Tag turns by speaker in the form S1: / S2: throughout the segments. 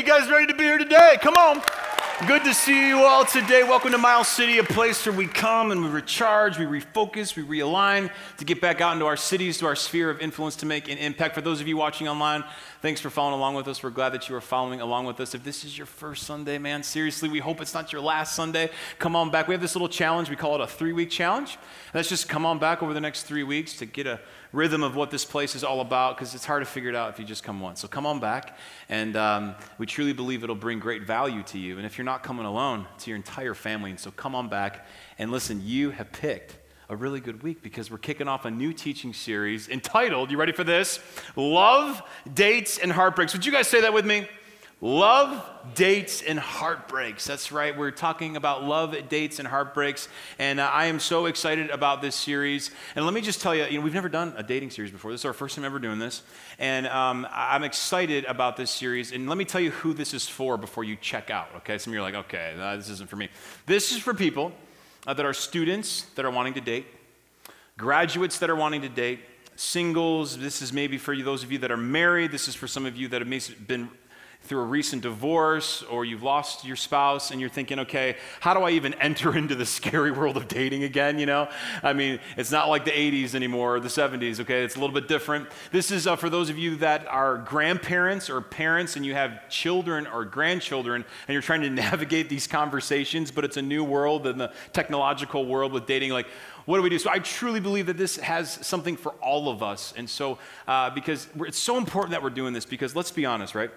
S1: You guys ready to be here today? Come on. Good to see you all today. Welcome to Miles City, a place where we come and we recharge, we refocus, we realign to get back out into our cities, to our sphere of influence to make an impact. For those of you watching online, thanks for following along with us. We're glad that you are following along with us. If this is your first Sunday, man, seriously, we hope it's not your last Sunday. Come on back. We have this little challenge. We call it a 3-week challenge. Let's just come on back over the next 3 weeks to get a rhythm of what this place is all about, because it's hard to figure it out if you just come once. So come on back, and we truly believe it'll bring great value to you. And if you're not coming alone, to your entire family. And so come on back, and listen, you have picked a really good week because we're kicking off a new teaching series entitled, you ready for this? Love, Dates, and Heartbreaks. Would you guys say that with me? Love, dates, and heartbreaks. That's right. We're talking about love, dates, and heartbreaks. And I am so excited about this series. And let me just tell you, we've never done a dating series before. This is our first time ever doing this. And I'm excited about this series. And let me tell you who this is for before you check out. Okay? Some of you are like, okay, this isn't for me. This is for people that are students that are wanting to date, graduates that are wanting to date, singles. This is maybe for you, those of you that are married. This is for some of you that have been through a recent divorce, or you've lost your spouse and you're thinking, okay, how do I even enter into the scary world of dating again, I mean, it's not like the 80s anymore, or the 70s, okay? It's a little bit different. This is for those of you that are grandparents or parents and you have children or grandchildren and you're trying to navigate these conversations, but it's a new world in the technological world with dating. Like, what do we do? So I truly believe that this has something for all of us. And so, because it's so important that we're doing this, because let's be honest, right?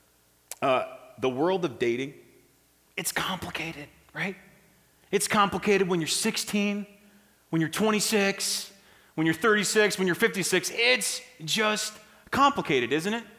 S1: The world of dating, it's complicated, right? It's complicated when you're 16, when you're 26, when you're 36, when you're 56. It's just complicated, isn't it?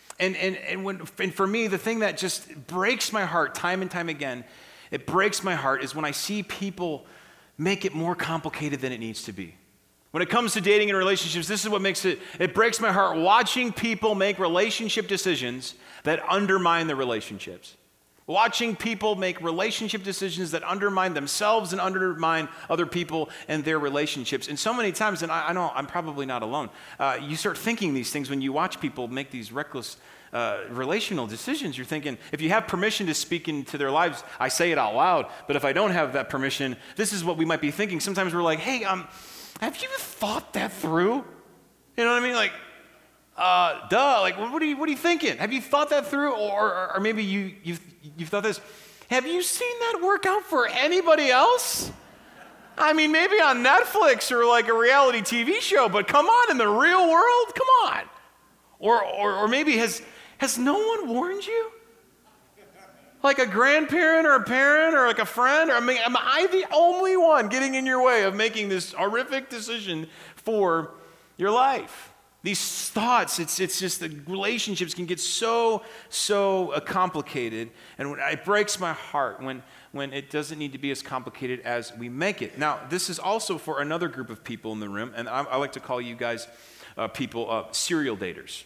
S1: And for me, the thing that just breaks my heart time and time again, it breaks my heart, is when I see people make it more complicated than it needs to be. When it comes to dating and relationships, this is what makes it breaks my heart, watching people make relationship decisions that undermine their relationships. Watching people make relationship decisions that undermine themselves and undermine other people and their relationships. And so many times, and I know I'm probably not alone, you start thinking these things when you watch people make these reckless relational decisions. You're thinking, if you have permission to speak into their lives, I say it out loud, but if I don't have that permission, this is what we might be thinking. Sometimes we're like, hey, have you thought that through? You know what I mean? Like, like, what are you thinking? Have you thought that through? Or maybe you've thought this, have you seen that work out for anybody else? I mean, maybe on Netflix or like a reality TV show, but come on, in the real world, come on. Or maybe has no one warned you? Like a grandparent or a parent or like a friend? Or am I the only one getting in your way of making this horrific decision for your life? These thoughts, it's just the relationships can get so complicated, and it breaks my heart when it doesn't need to be as complicated as we make it. Now, this is also for another group of people in the room, and I like to call you guys serial daters.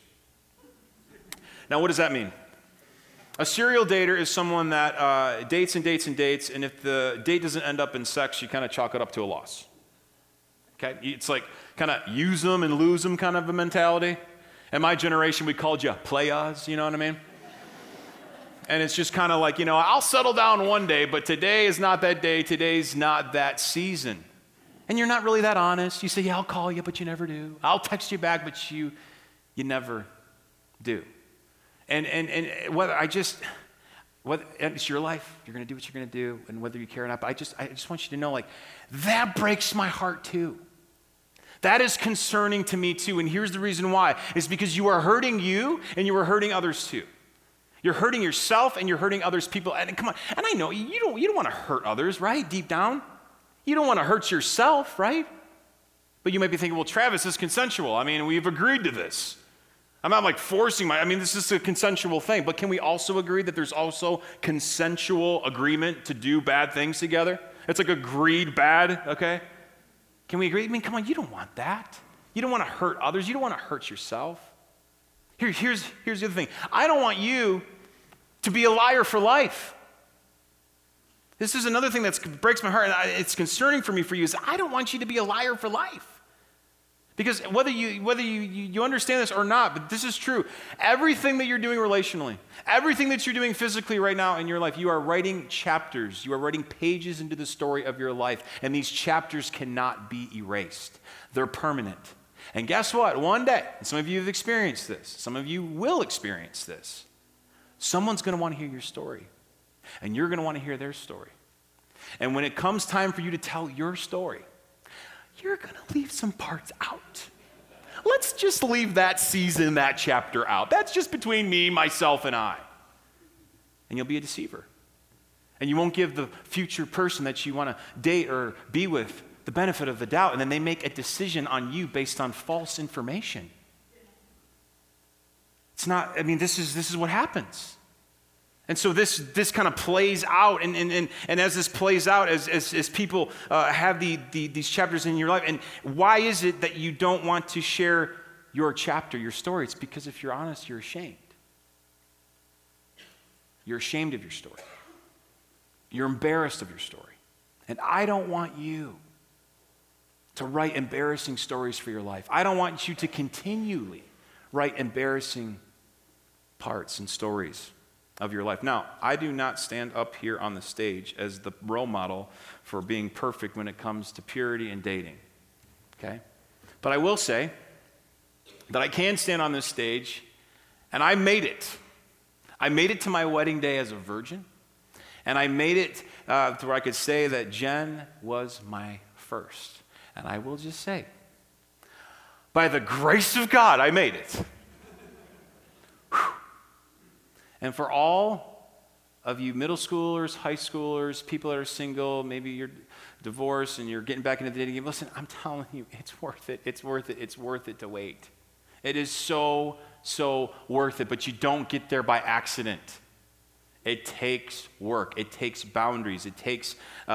S1: Now, what does that mean? A serial dater is someone that dates and dates and dates, and if the date doesn't end up in sex, you kind of chalk it up to a loss. Okay? It's like kind of use them and lose them kind of a mentality. In my generation, we called you playas, you know what I mean? And it's just kind of like, I'll settle down one day, but today is not that day. Today's not that season. And you're not really that honest. You say, yeah, I'll call you, but you never do. I'll text you back, but you never do. And whether it's your life, you're going to do what you're going to do, and whether you care or not, but I just want you to know, like, that breaks my heart too. That is concerning to me too, and here's the reason why. It's because you are hurting you, and you are hurting others too. You're hurting yourself, and you're hurting others, people, and come on, and I know, you don't want to hurt others, right, deep down? You don't want to hurt yourself, right? But you might be thinking, well, Travis, this is consensual. I mean, we've agreed to this. I'm not like forcing this is a consensual thing, but can we also agree that there's also consensual agreement to do bad things together? It's like agreed bad, okay? Can we agree? I mean, come on, you don't want that. You don't want to hurt others. You don't want to hurt yourself. Here's the other thing. I don't want you to be a liar for life. This is another thing that breaks my heart, and it's concerning for me for you, is I don't want you to be a liar for life. Because whether you understand this or not, but this is true. Everything that you're doing relationally, everything that you're doing physically right now in your life, you are writing chapters. You are writing pages into the story of your life. And these chapters cannot be erased. They're permanent. And guess what? One day, and some of you have experienced this, some of you will experience this, someone's going to want to hear your story. And you're going to want to hear their story. And when it comes time for you to tell your story, you're going to leave some parts out. Let's just leave that season, that chapter out. That's just between me, myself, and I. And you'll be a deceiver. And you won't give the future person that you want to date or be with the benefit of the doubt. And then they make a decision on you based on false information. It's not, this is what happens. And so this kind of plays out, and as this plays out, as people have these chapters in your life, and why is it that you don't want to share your chapter, your story? It's because if you're honest, you're ashamed. You're ashamed of your story. You're embarrassed of your story. And I don't want you to write embarrassing stories for your life. I don't want you to continually write embarrassing parts and stories of your life. Now, I do not stand up here on the stage as the role model for being perfect when it comes to purity and dating, okay? But I will say that I can stand on this stage, and I made it. I made it to my wedding day as a virgin, and I made it to where I could say that Jen was my first. And I will just say, by the grace of God, I made it. And for all of you middle schoolers, high schoolers, people that are single, maybe you're divorced and you're getting back into the dating game, listen, I'm telling you, it's worth it. It's worth it. It's worth it to wait. It is so, so worth it, but you don't get there by accident. It takes work. It takes boundaries. It takes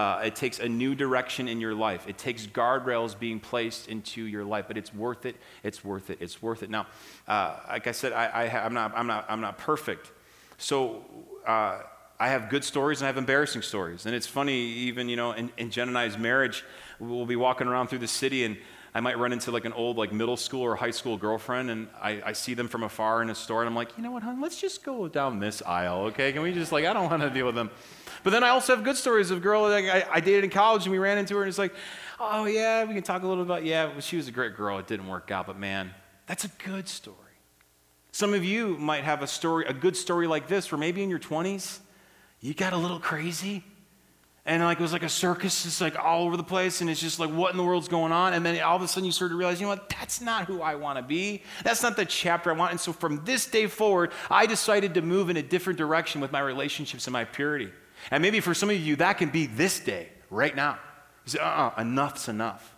S1: a new direction in your life. It takes guardrails being placed into your life, but it's worth it. It's worth it. It's worth it. Now, like I said, I'm not perfect. So I have good stories and I have embarrassing stories. And it's funny, even, in Jen and I's marriage, we'll be walking around through the city and I might run into like an old middle school or high school girlfriend and I see them from afar in a store and I'm like, you know what, hon, let's just go down this aisle, okay? Can we just I don't want to deal with them. But then I also have good stories of a girl that I dated in college and we ran into her and it's like, oh yeah, we can talk a little about, she was a great girl. It didn't work out, but man, that's a good story. Some of you might have a good story like this, where maybe in your 20s, you got a little crazy, and it was like a circus, it's all over the place, and it's just what in the world's going on? And then all of a sudden you start to realize, you know what, that's not who I want to be. That's not the chapter I want. And so from this day forward, I decided to move in a different direction with my relationships and my purity. And maybe for some of you, that can be this day, right now. You say, enough's enough.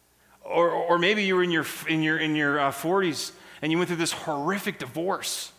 S1: Or maybe you were in your 40s, and you went through this horrific divorce.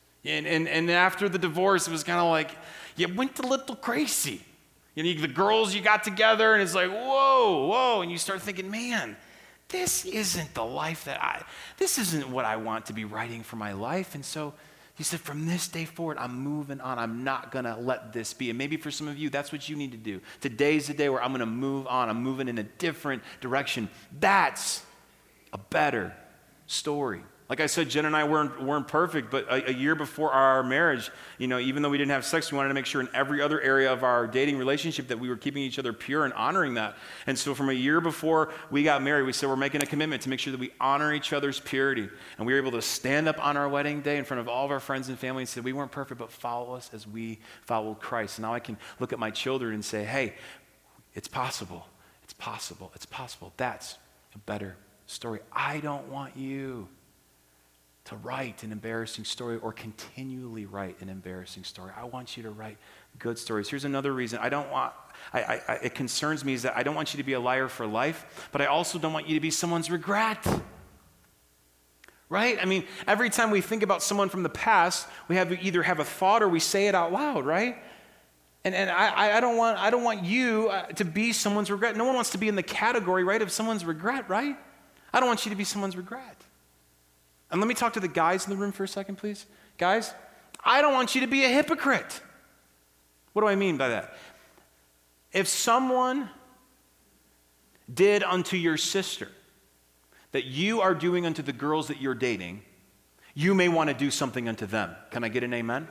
S1: And after the divorce, it was kind of you went a little crazy. The girls you got together, and it's whoa. And you start thinking, man, this isn't the life this isn't what I want to be writing for my life. And so you said, from this day forward, I'm moving on. I'm not going to let this be. And maybe for some of you, that's what you need to do. Today's the day where I'm going to move on. I'm moving in a different direction. That's a better story. Like I said, Jen and I weren't perfect, but a year before our marriage, even though we didn't have sex, we wanted to make sure in every other area of our dating relationship that we were keeping each other pure and honoring that. And so from a year before we got married, we said we're making a commitment to make sure that we honor each other's purity. And we were able to stand up on our wedding day in front of all of our friends and family and say, we weren't perfect, but follow us as we followed Christ. And now I can look at my children and say, hey, it's possible. It's possible. It's possible. That's a better story. I don't want you to write an embarrassing story or continually write an embarrassing story. I want you to write good stories. Here's another reason. It concerns me is that I don't want you to be a liar for life, but I also don't want you to be someone's regret. Right? Every time we think about someone from the past, we either have a thought or we say it out loud, right? And I don't want you to be someone's regret. No one wants to be in the category, right, of someone's regret, right? I don't want you to be someone's regret. And let me talk to the guys in the room for a second, please. Guys, I don't want you to be a hypocrite. What do I mean by that? If someone did unto your sister that you are doing unto the girls that you're dating, you may want to do something unto them. Can I get an amen?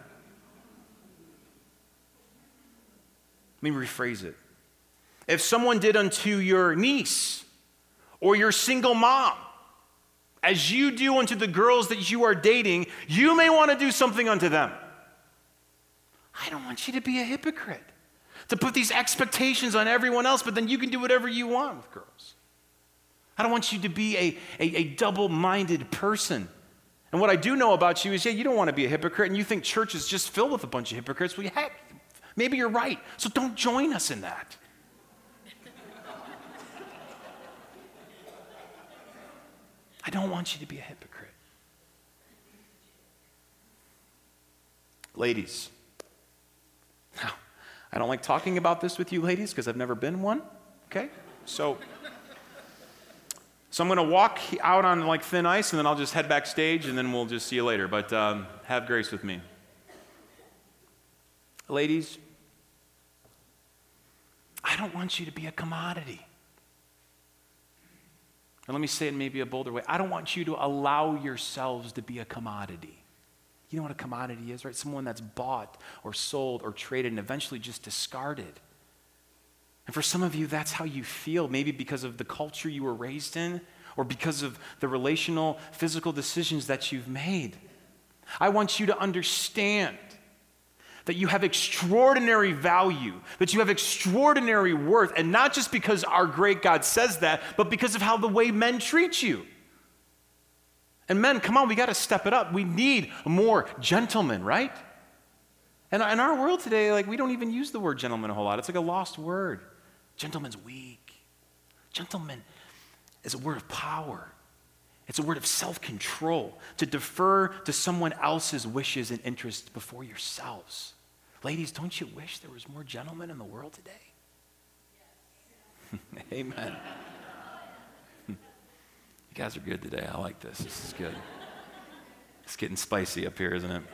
S1: Let me rephrase it. If someone did unto your niece or your single mom, as you do unto the girls that you are dating, you may want to do something unto them. I don't want you to be a hypocrite, to put these expectations on everyone else, but then you can do whatever you want with girls. I don't want you to be a double-minded person. And what I do know about you is, you don't want to be a hypocrite, and you think church is just filled with a bunch of hypocrites. Well, heck, maybe you're right. So don't join us in that. I don't want you to be a hypocrite. Ladies, now, I don't like talking about this with you ladies because I've never been one, okay? So I'm going to walk out on like thin ice, and then I'll just head backstage, and then we'll just see you later. But have grace with me. Ladies, I don't want you to be a commodity. And let me say it in maybe a bolder way. I don't want you to allow yourselves to be a commodity. You know what a commodity is, right? Someone that's bought or sold or traded and eventually just discarded. And for some of you, that's how you feel, maybe because of the culture you were raised in or because of the relational, physical decisions that you've made. I want you to understand that you have extraordinary value, that you have extraordinary worth, and not just because our great God says that, but because of how the way men treat you. And men, come on, we got to step it up. We need more gentlemen, right? And in our world today, like, we don't even use the word gentleman a whole lot. It's like a lost word. Gentleman's weak. Gentleman is a word of power. It's a word of self-control, to defer to someone else's wishes and interests before yourselves. Ladies, don't you wish there was more gentlemen in the world today? Yes. Amen. You guys are good today. I like this. This is good. It's getting spicy up here, isn't it?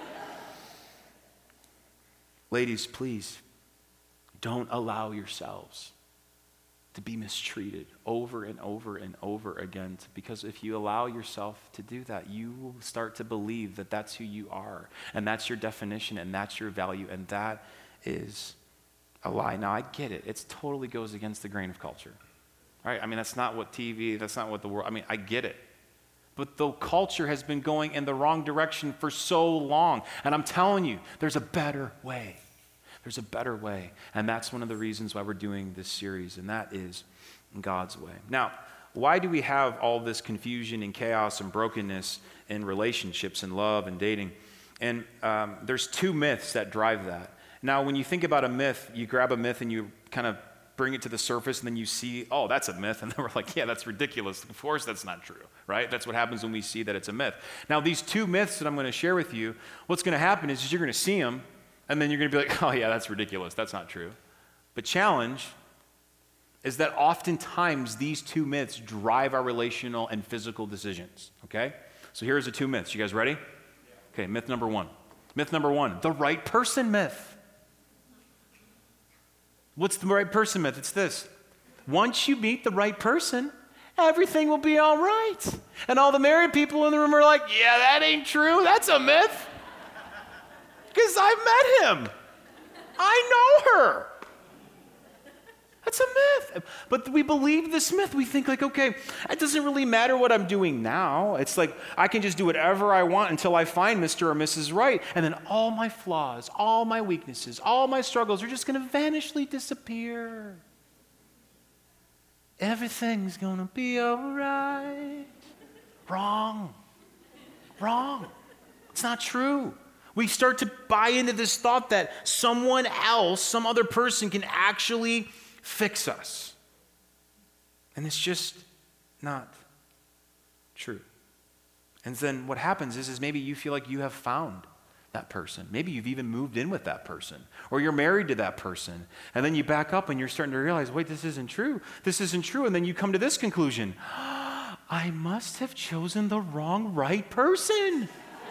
S1: Ladies, please, don't allow yourselves to be mistreated over and over and over again, because if you allow yourself to do that, you will start to believe that that's who you are, and that's your definition, and that's your value, and that is a lie. Now, I get it. It totally goes against the grain of culture, right? I mean, that's not what TV, that's not what the world, I mean, I get it. But the culture has been going in the wrong direction for so long, and I'm telling you, there's a better way. There's a better way, and that's one of the reasons why we're doing this series, and that is God's way. Now, why do we have all this confusion and chaos and brokenness in relationships and love and dating? And there's two myths that drive that. Now, when you think about a myth, you grab a myth and you kind of bring it to the surface, and then you see, oh, that's a myth, and then we're like, yeah, that's ridiculous. Of course that's not true, right? That's what happens when we see that it's a myth. Now, these two myths that I'm going to share with you, what's going to happen is you're going to see them, and then you're going to be like, oh yeah, that's ridiculous. That's not true. But challenge is that oftentimes these two myths drive our relational and physical decisions, okay? So here's the two myths. You guys ready? Okay, myth number one. Myth number one, the right person myth. What's the right person myth? It's this. Once you meet the right person, everything will be all right. And all the married people in the room are like, yeah, that ain't true. That's a myth. Because I've met him. I know her. That's a myth. But we believe this myth. We think like, okay, it doesn't really matter what I'm doing now. It's like I can just do whatever I want until I find Mr. or Mrs. Right. And then all my flaws, all my weaknesses, all my struggles are just going to vanishly disappear. Everything's going to be all right. Wrong. Wrong. It's not true. We start to buy into this thought that someone else, some other person can actually fix us. And it's just not true. And then what happens is maybe you feel like you have found that person. Maybe you've even moved in with that person, or you're married to that person. And then you back up and you're starting to realize, wait, this isn't true. This isn't true. And then you come to this conclusion. I must have chosen the wrong right person.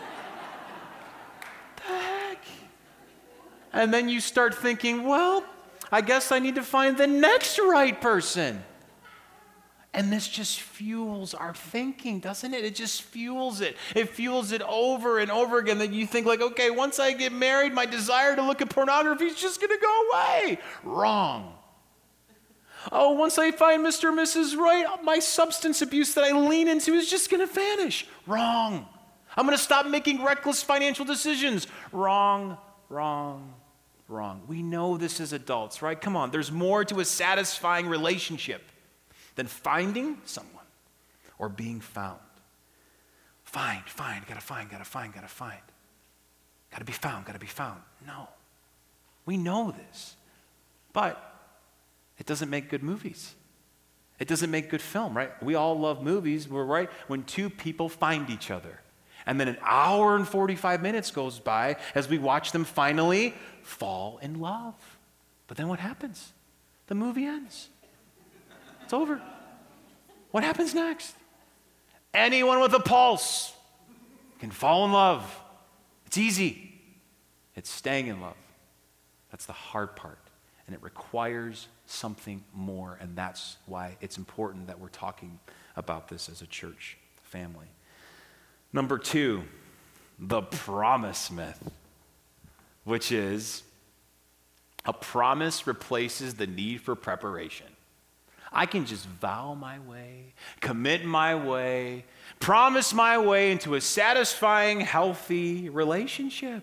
S1: And then you start thinking, well, I guess I need to find the next right person. And this just fuels our thinking, doesn't it? It just fuels it. It fuels it over and over again that you think like, okay, once I get married, my desire to look at pornography is just going to go away. Wrong. Oh, once I find Mr. and Mrs. Right, my substance abuse that I lean into is just going to vanish. Wrong. I'm going to stop making reckless financial decisions. Wrong, wrong, wrong. We know this as adults, right? Come on, there's more to a satisfying relationship than finding someone or being found. Find, gotta find. Gotta be found. No. We know this. But it doesn't make good movies. It doesn't make good film, right? We all love movies, right? When two people find each other. And then an hour and 45 minutes goes by as we watch them finally fall in love. But then what happens? The movie ends. It's over. What happens next? Anyone with a pulse can fall in love. It's easy. It's staying in love. That's the hard part. And it requires something more. And that's why it's important that we're talking about this as a church family. Number 2, the promise myth, which is a promise replaces the need for preparation. I can just vow my way, commit my way, promise my way into a satisfying, healthy relationship.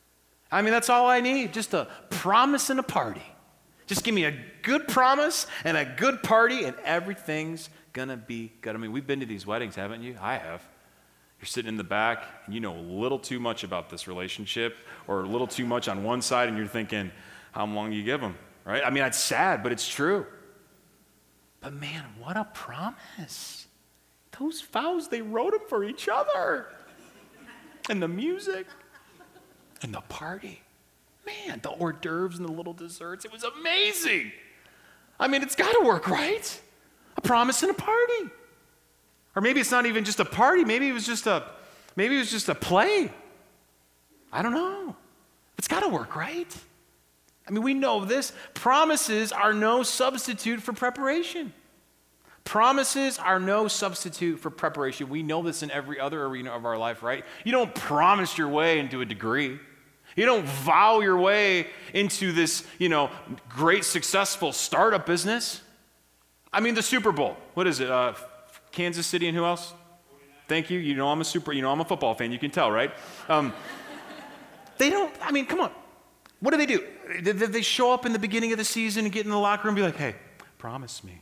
S1: I mean, that's all I need, just a promise and a party. Just give me a good promise and a good party and everything's gonna be good. I mean, we've been to these weddings, haven't you? I have. You're sitting in the back and you know a little too much about this relationship or a little too much on one side and you're thinking, how long do you give them, right? I mean, it's sad, but it's true. But man, what a promise. Those vows, they wrote them for each other. And the music and the party. Man, the hors d'oeuvres and the little desserts, it was amazing. I mean, it's got to work, right? A promise and a party. Or maybe it's not even just a party. Maybe it was just a play. I don't know. It's got to work, right? I mean, we know this. Promises are no substitute for preparation. Promises are no substitute for preparation. We know this in every other arena of our life, right? You don't promise your way into a degree. You don't vow your way into this, great successful startup business. I mean, the Super Bowl. What is it? Kansas City and who else? Thank you. I'm a football fan. You can tell, right? They don't, I mean, come on. What do? They show up in the beginning of the season and get in the locker room and be like, hey, promise me.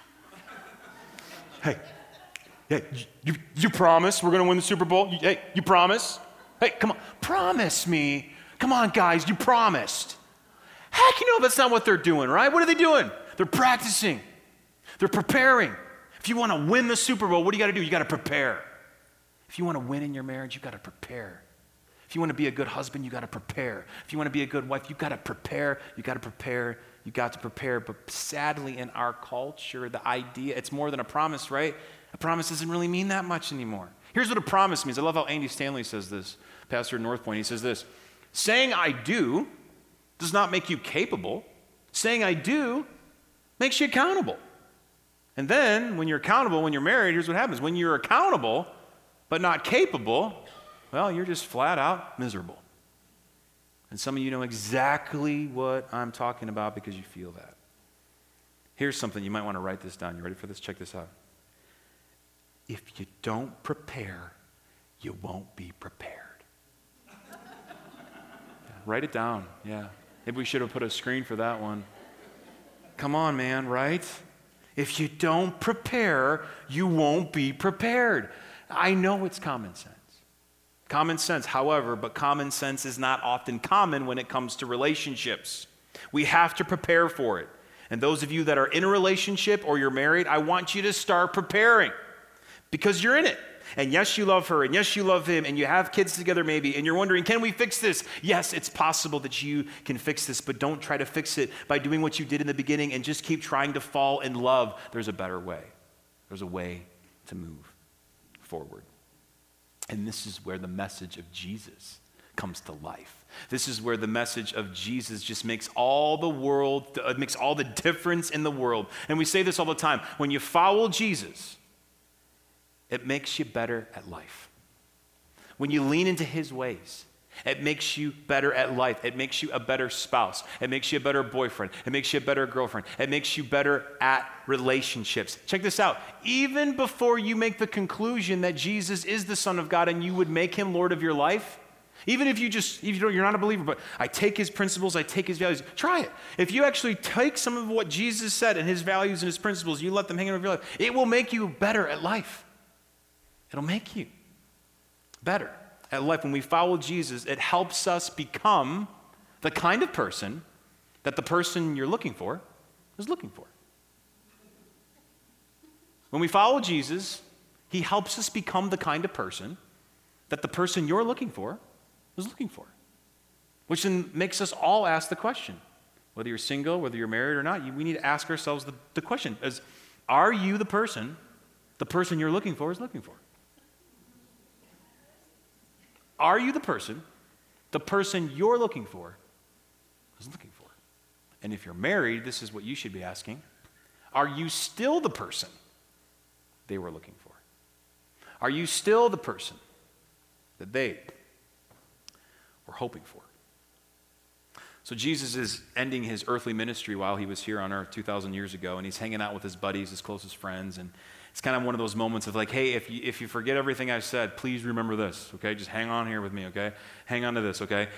S1: Hey, you promise we're going to win the Super Bowl? Hey, you promise? Hey, come on, promise me. Come on, guys, you promised. Heck, that's not what they're doing, right? What are they doing? They're practicing. They're preparing. If you want to win the Super Bowl, what do you got to do? You got to prepare. If you want to win in your marriage, you got to prepare. If you want to be a good husband, you got to prepare. If you want to be a good wife, you got to prepare. You got to prepare. You got to prepare. But sadly, in our culture, the idea, it's more than a promise, right? A promise doesn't really mean that much anymore. Here's what a promise means. I love how Andy Stanley says this, pastor at North Point. He says this, saying I do does not make you capable. Saying I do makes you accountable. And then when you're accountable, when you're married, here's what happens. When you're accountable but not capable, well, you're just flat out miserable. And some of you know exactly what I'm talking about because you feel that. Here's something, you might want to write this down. You ready for this? Check this out. If you don't prepare, you won't be prepared. Yeah, write it down, yeah. Maybe we should have put a screen for that one. Come on, man, right? If you don't prepare, you won't be prepared. I know it's common sense. Common sense, however, but common sense is not often common when it comes to relationships. We have to prepare for it. And those of you that are in a relationship or you're married, I want you to start preparing because you're in it. And yes, you love her, and yes, you love him, and you have kids together maybe, and you're wondering, can we fix this? Yes, it's possible that you can fix this, but don't try to fix it by doing what you did in the beginning and just keep trying to fall in love. There's a better way. There's a way to move forward. And this is where the message of Jesus comes to life. This is where the message of Jesus just makes all the difference in the world. And we say this all the time. When you follow Jesus, it makes you better at life. When you lean into his ways, it makes you better at life. It makes you a better spouse. It makes you a better boyfriend. It makes you a better girlfriend. It makes you better at relationships. Check this out. Even before you make the conclusion that Jesus is the Son of God and you would make him Lord of your life, even if you're not a believer, but I take his principles, I take his values, try it. If you actually take some of what Jesus said and his values and his principles, you let them hang over your life, it will make you better at life. It'll make you better at life. When we follow Jesus, it helps us become the kind of person that the person you're looking for is looking for. When we follow Jesus, he helps us become the kind of person that the person you're looking for is looking for. Which then makes us all ask the question, whether you're single, whether you're married or not, we need to ask ourselves the question, are you the person you're looking for is looking for? Are you the person you're looking for is looking for? And if you're married, this is what you should be asking. Are you still the person they were looking for? Are you still the person that they were hoping for? So Jesus is ending his earthly ministry while he was here on earth 2,000 years ago, and he's hanging out with his buddies, his closest friends, and it's kind of one of those moments of like, hey, if you forget everything I've said, please remember this, okay? Just hang on here with me, okay? Hang on to this, okay?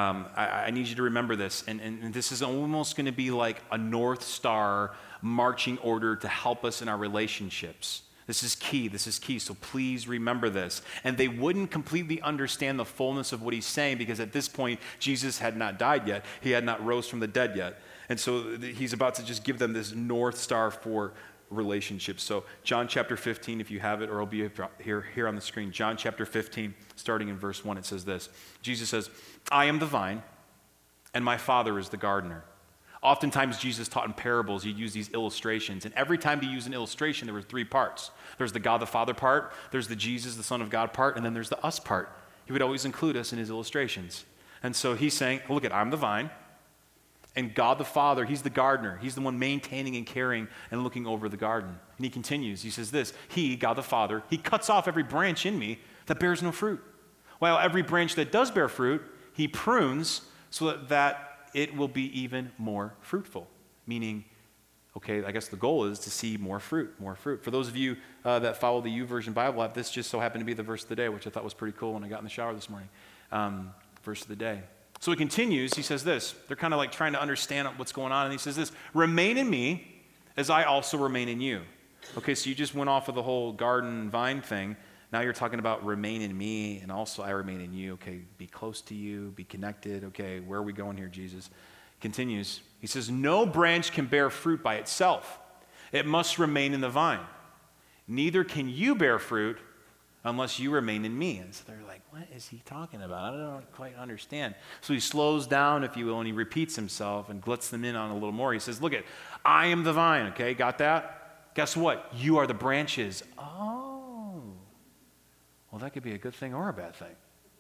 S1: I need you to remember this. And this is almost going to be like a North Star marching order to help us in our relationships. This is key, so please remember this. And they wouldn't completely understand the fullness of what he's saying because at this point, Jesus had not died yet. He had not rose from the dead yet. And so he's about to just give them this North Star for relationships. So John chapter 15, if you have it, or it'll be here on the screen. John chapter 15, starting in verse 1, it says this. Jesus says, I am the vine, and my Father is the gardener. Oftentimes, Jesus taught in parables. He'd use these illustrations. And every time he used an illustration, there were three parts. There's the God the Father part, there's the Jesus, the Son of God part, and then there's the us part. He would always include us in his illustrations. And so he's saying, look at, I'm the vine, and God the Father, he's the gardener. He's the one maintaining and caring and looking over the garden. And he continues. He says this, he, God the Father, he cuts off every branch in me that bears no fruit. While every branch that does bear fruit, he prunes so that it will be even more fruitful. Meaning, okay, I guess the goal is to see more fruit, more fruit. For those of you that follow the YouVersion Bible app, this just so happened to be the verse of the day, which I thought was pretty cool when I got in the shower this morning. Verse of the day. So he continues, he says this. They're kind of like trying to understand what's going on, and he says this, remain in me as I also remain in you. Okay, so you just went off of the whole garden vine thing. Now you're talking about remain in me, and also I remain in you. Okay, be close to you, be connected. Okay, where are we going here, Jesus? Continues. He says, no branch can bear fruit by itself. It must remain in the vine. Neither can you bear fruit unless you remain in me. And so they're like, what is he talking about? I don't quite understand. So he slows down, if you will, and he repeats himself and lets them in on a little more. He says, look at, I am the vine, okay? Got that? Guess what? You are the branches. Oh. Well, that could be a good thing or a bad thing.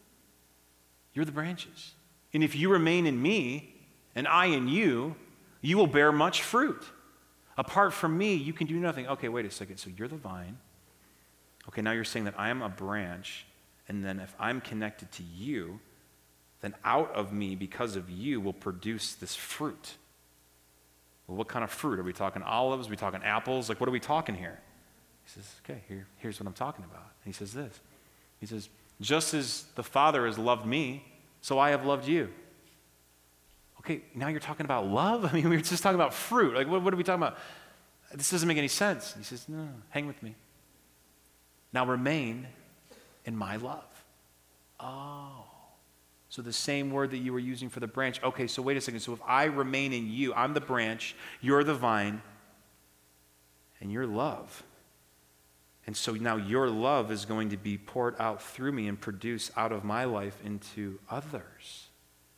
S1: You're the branches. And if you remain in me and I in you, you will bear much fruit. Apart from me, you can do nothing. Okay, wait a second. So you're the vine. Okay, now you're saying that I am a branch, and then if I'm connected to you, then out of me, because of you, will produce this fruit. Well, what kind of fruit? Are we talking olives? Are we talking apples? Like, what are we talking here? He says, okay, here's what I'm talking about. And he says this. He says, just as the Father has loved me, so I have loved you. Okay, now you're talking about love? I mean, we were just talking about fruit. Like, what are we talking about? This doesn't make any sense. He says, no, hang with me. Now remain in my love. Oh. So the same word that you were using for the branch. Okay, so wait a second. So if I remain in you, I'm the branch, you're the vine, and your love. And so now your love is going to be poured out through me and produce out of my life into others.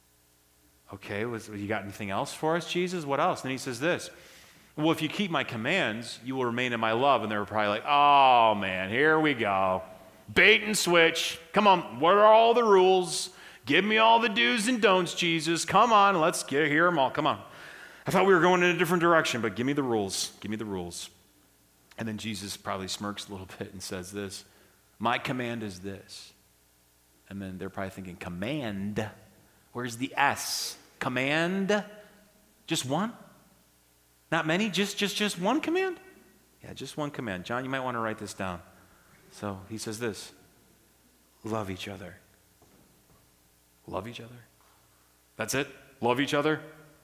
S1: Okay, you got anything else for us, Jesus? What else? And he says this. Well, if you keep my commands, you will remain in my love. And they were probably like, oh, man, here we go. Bait and switch. Come on, what are all the rules? Give me all the do's and don'ts, Jesus. Come on, let's hear them all. Come on. I thought we were going in a different direction, but give me the rules. Give me the rules. And then Jesus probably smirks a little bit and says this, my command is this. And then they're probably thinking, command? Where's the S? Command? Just one? Not many? Just one command? Yeah, just one command. John, you might want to write this down. So he says this, love each other. Love each other. That's it? Love each other?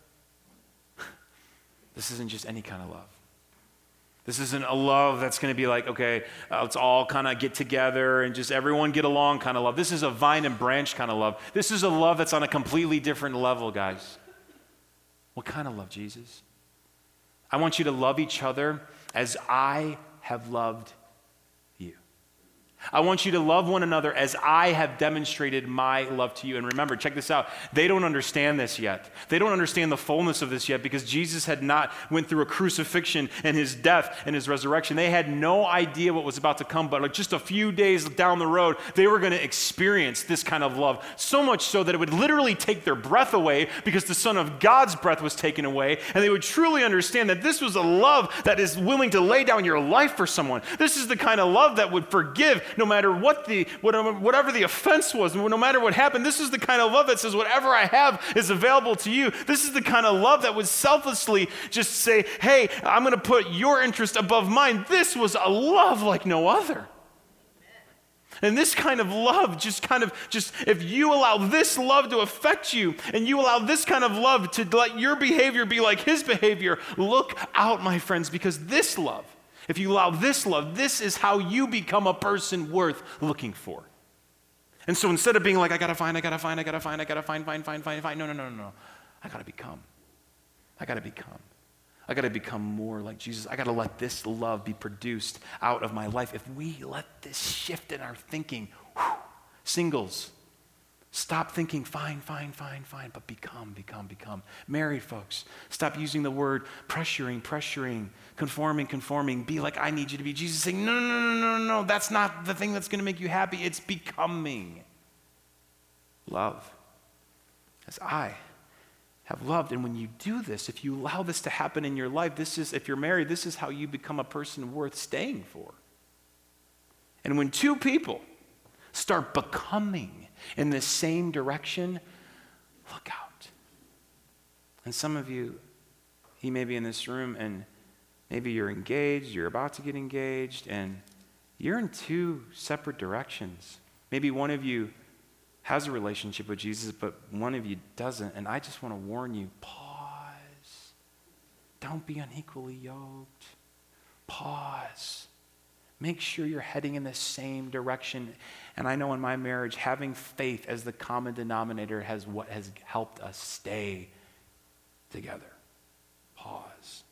S1: This isn't just any kind of love. This isn't a love that's going to be like, okay, let's all kind of get together and just everyone get along kind of love. This is a vine and branch kind of love. This is a love that's on a completely different level, guys. What kind of love, Jesus? I want you to love each other as I have loved you. I want you to love one another as I have demonstrated my love to you. And remember, check this out. They don't understand this yet. They don't understand the fullness of this yet because Jesus had not went through a crucifixion and his death and his resurrection. They had no idea what was about to come, but like just a few days down the road, they were going to experience this kind of love, so much so that it would literally take their breath away because the Son of God's breath was taken away, and they would truly understand that this was a love that is willing to lay down your life for someone. This is the kind of love that would forgive no matter whatever the offense was, no matter what happened. This is the kind of love that says whatever I have is available to you. This is the kind of love that would selflessly just say, hey, I'm going to put your interest above mine. This was a love like no other. And this kind of love just if you allow this love to affect you and you allow this kind of love to let your behavior be like his behavior, look out, my friends, because this love, if you allow this love, this is how you become a person worth looking for. And so instead of being like, I gotta find, no. I gotta become. I gotta become more like Jesus. I gotta let this love be produced out of my life. If we let this shift in our thinking, singles, stop thinking fine, but become. Married folks, stop using the word pressuring, conforming, be like I need you to be. Jesus is saying, no, that's not the thing that's going to make you happy. It's becoming. Love as I have loved. And when you do this, if you allow this to happen in your life, if you're married, this is how you become a person worth staying for. And when two people start becoming in the same direction, look out. And some of you may be in this room and maybe you're engaged, you're about to get engaged, and you're in two separate directions. Maybe one of you has a relationship with Jesus, but one of you doesn't. And I just want to warn you, pause. Don't be unequally yoked. Pause. Make sure you're heading in the same direction. And I know in my marriage, having faith as the common denominator has what has helped us stay together. Pause.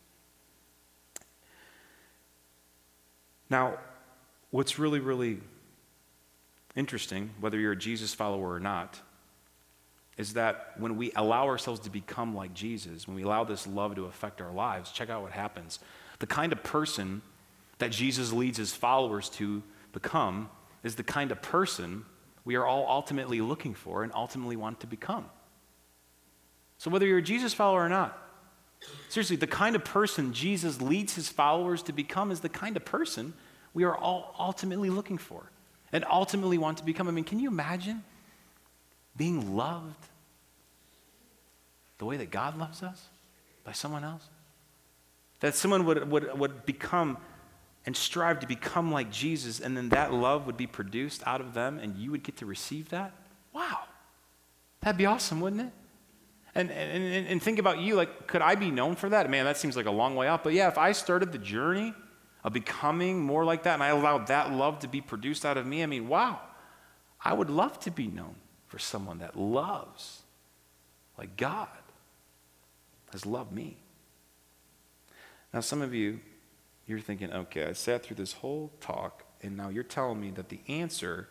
S1: Now, what's really, really interesting, whether you're a Jesus follower or not, is that when we allow ourselves to become like Jesus, when we allow this love to affect our lives, check out what happens. The kind of person that Jesus leads his followers to become is the kind of person we are all ultimately looking for and ultimately want to become. So whether you're a Jesus follower or not, seriously, the kind of person Jesus leads his followers to become is the kind of person we are all ultimately looking for and ultimately want to become. I mean, can you imagine being loved the way that God loves us by someone else? That someone would become and strive to become like Jesus, and then that love would be produced out of them, and you would get to receive that? Wow. That'd be awesome, wouldn't it? And think about you, like, could I be known for that? Man, that seems like a long way off. But yeah, if I started the journey of becoming more like that, and I allowed that love to be produced out of me, I mean, wow. I would love to be known for someone that loves like God has loved me. Now, some of you, you're thinking, okay, I sat through this whole talk, and now you're telling me that the answer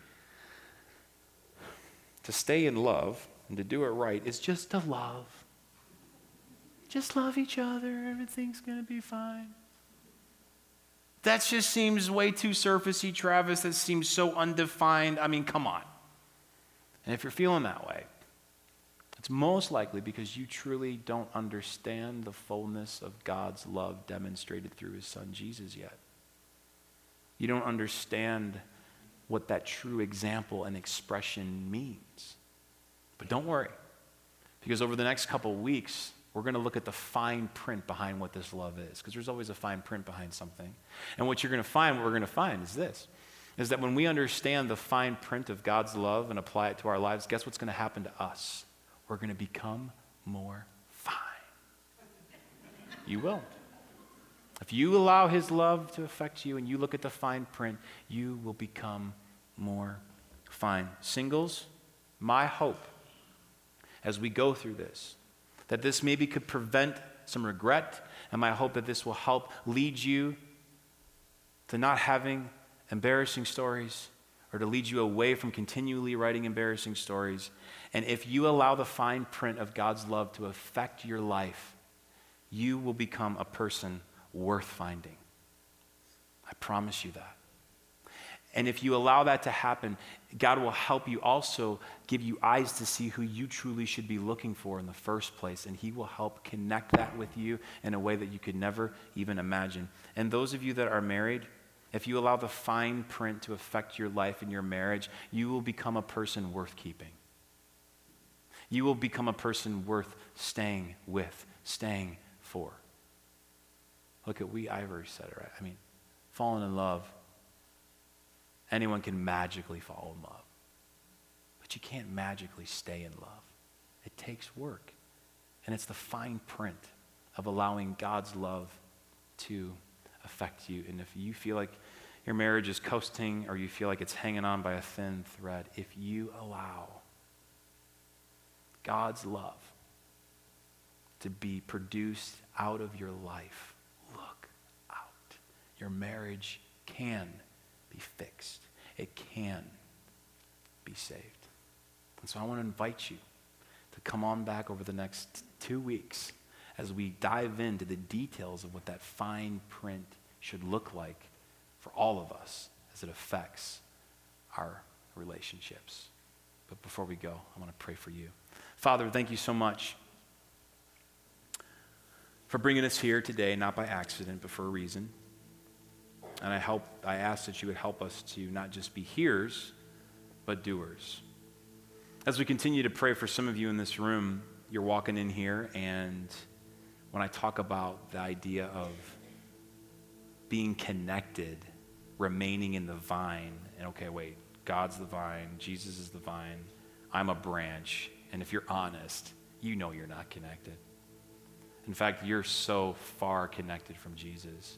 S1: to stay in love and to do it right is just to love. Just love each other. Everything's going to be fine. That just seems way too surfacey, Travis. That seems so undefined. I mean, come on. And if you're feeling that way, it's most likely because you truly don't understand the fullness of God's love demonstrated through his son Jesus yet. You don't understand what that true example and expression means. But don't worry, because over the next couple weeks, we're going to look at the fine print behind what this love is, because there's always a fine print behind something. And what we're going to find is this, is that when we understand the fine print of God's love and apply it to our lives, guess what's going to happen to us? We're going to become more fine. You will. If you allow his love to affect you and you look at the fine print, you will become more fine. Singles, my hope as we go through this, that this maybe could prevent some regret, and my hope that this will help lead you to not having embarrassing stories, or to lead you away from continually writing embarrassing stories. And if you allow the fine print of God's love to affect your life, you will become a person worth finding. I promise you that. And if you allow that to happen, God will help you also give you eyes to see who you truly should be looking for in the first place. And he will help connect that with you in a way that you could never even imagine. And those of you that are married, if you allow the fine print to affect your life and your marriage, you will become a person worth keeping. You will become a person worth staying with, staying for. Look at Ivory said it, right? I mean, falling in love. Anyone can magically fall in love. But you can't magically stay in love. It takes work. And it's the fine print of allowing God's love to affect you. And if you feel like your marriage is coasting or you feel like it's hanging on by a thin thread, if you allow God's love to be produced out of your life, look out. Your marriage can be fixed. It can be saved. And so I want to invite you to come on back over the next 2 weeks as we dive into the details of what that fine print should look like for all of us as it affects our relationships. But before we go, I want to pray for you. Father, thank you so much for bringing us here today, not by accident, but for a reason. And I ask that you would help us to not just be hearers, but doers. As we continue to pray for some of you in this room, you're walking in here, and when I talk about the idea of being connected, remaining in the vine, and okay, wait, God's the vine, Jesus is the vine, I'm a branch, and if you're honest, you know you're not connected. In fact, you're so far connected from Jesus.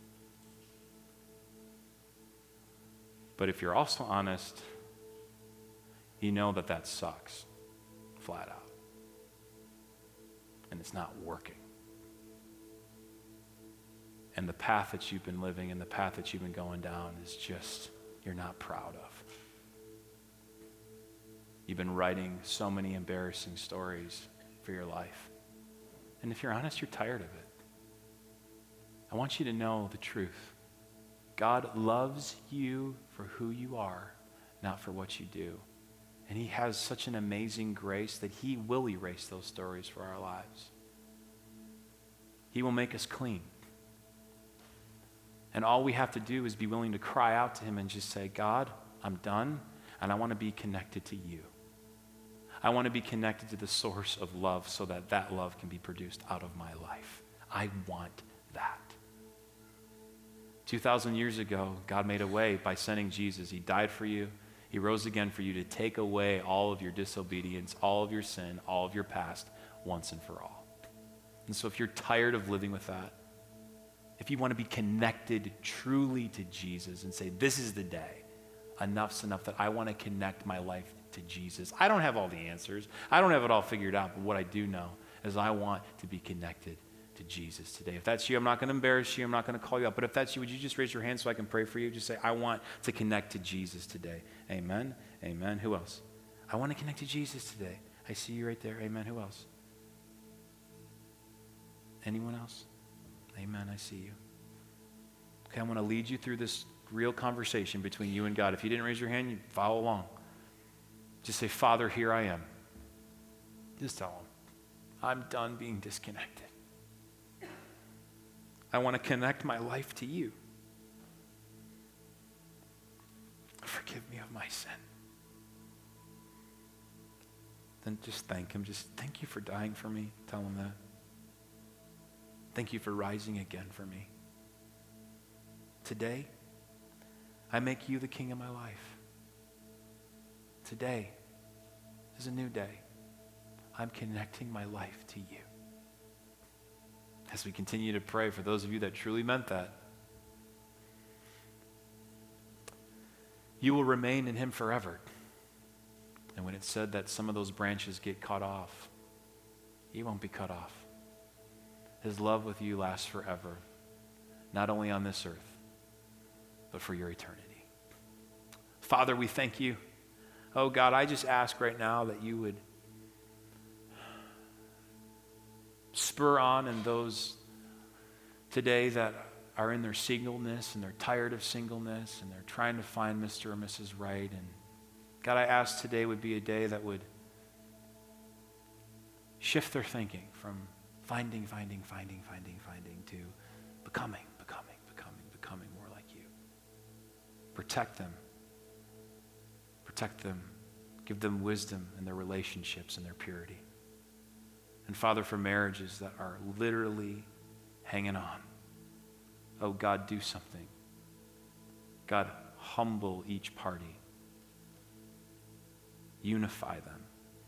S1: But if you're also honest, you know that sucks, flat out. And it's not working. And the path that you've been living and the path that you've been going down is just, you're not proud of. You've been writing so many embarrassing stories for your life. And if you're honest, you're tired of it. I want you to know the truth. God loves you for who you are, not for what you do. And he has such an amazing grace that he will erase those stories for our lives. He will make us clean. And all we have to do is be willing to cry out to him and just say, God, I'm done, and I want to be connected to you. I want to be connected to the source of love so that love can be produced out of my life. I want that. 2,000 years ago, God made a way by sending Jesus. He died for you. He rose again for you to take away all of your disobedience, all of your sin, all of your past, once and for all. And so if you're tired of living with that, if you want to be connected truly to Jesus and say, this is the day, enough's enough that I want to connect my life to Jesus. I don't have all the answers. I don't have it all figured out, but what I do know is I want to be connected to Jesus today. If that's you, I'm not going to embarrass you. I'm not going to call you out. But if that's you, would you just raise your hand so I can pray for you? Just say, I want to connect to Jesus today. Amen. Amen. Who else? I want to connect to Jesus today. I see you right there. Amen. Who else? Anyone else? Amen. I see you. Okay, I want to lead you through this real conversation between you and God. If you didn't raise your hand, you follow along. Just say, Father, here I am. Just tell him, I'm done being disconnected. I want to connect my life to you. Forgive me of my sin. Then just thank him. Just thank you for dying for me. Tell him that. Thank you for rising again for me. Today, I make you the king of my life. Today is a new day. I'm connecting my life to you. As we continue to pray for those of you that truly meant that, you will remain in him forever. And when it's said that some of those branches get cut off, you won't be cut off. His love with you lasts forever, not only on this earth, but for your eternity. Father, we thank you. Oh God, I just ask right now that you would spur on in those today that are in their singleness and they're tired of singleness and they're trying to find Mr. or Mrs. Right. And God, I ask today would be a day that would shift their thinking from finding to becoming more like you. Protect them. Give them wisdom in their relationships and their purity. And Father, for marriages that are literally hanging on, oh God, do something. God, humble each party. Unify them.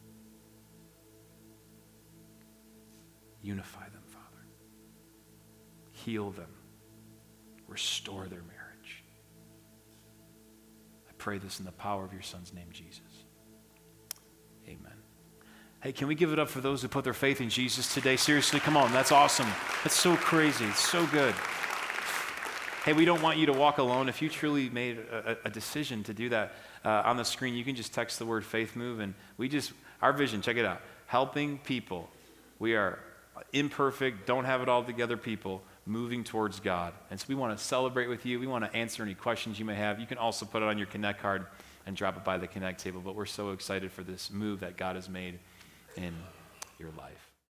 S1: Unify them, Father. Heal them. Restore their marriage. I pray this in the power of your Son's name, Jesus. Amen. Hey, can we give it up for those who put their faith in Jesus today? Seriously, come on. That's awesome. That's so crazy. It's so good. Hey, we don't want you to walk alone. If you truly made a decision to do that, on the screen, you can just text the word faith move. And our vision, check it out, helping people. We are imperfect, don't have it all together people moving towards God. And so we want to celebrate with you. We want to answer any questions you may have. You can also put it on your Connect card and drop it by the Connect table. But we're so excited for this move that God has made in your life.